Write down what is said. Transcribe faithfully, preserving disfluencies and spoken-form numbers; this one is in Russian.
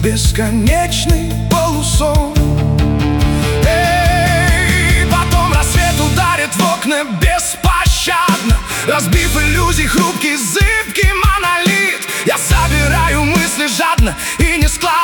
бесконечный полусон. Эй, потом рассвет ударит в окна беспощадно, разбив иллюзий хрупкий, зыбкий монолит. Я собираю мысли жадно и не складываю